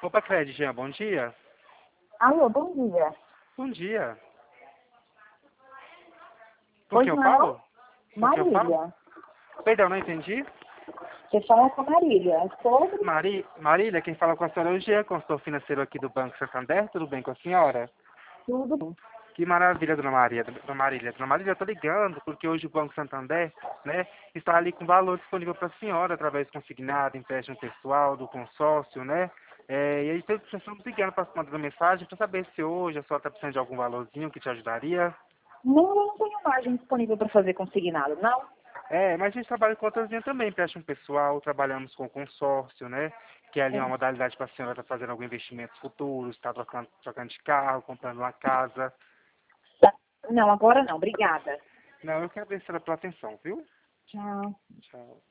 Opa, Cred, Jean, bom dia. Alô, bom dia. Bom dia. Com Pois quem eu não? falo? Com quem eu falo? Marília. Perdão, não entendi. Você fala com a Marília. É sobre? Marília, quem fala com a senhora é o Jean, consultor financeiro aqui do Banco Santander. Tudo bem com a senhora? Tudo. Que maravilha, dona Maria, dona Marília. Dona Marília, eu tô ligando porque hoje o Banco Santander, né, está ali com valor disponível para a senhora, através de consignado, empréstimo pessoal, do consórcio, né? E aí estamos ligando para mandar uma mensagem para saber se hoje a senhora está precisando de algum valorzinho que te ajudaria. Não, eu não tenho margem disponível para fazer consignado, não. Mas a gente trabalha com outras linhas também, empréstimo pessoal, trabalhamos com consórcio, né? Que é ali uma modalidade para a senhora estar fazendo algum investimento futuro, está trocando de carro, comprando uma casa. Tá. Não, agora não. Obrigada. Não, eu quero agradecer pela atenção, viu? Tchau. Tchau.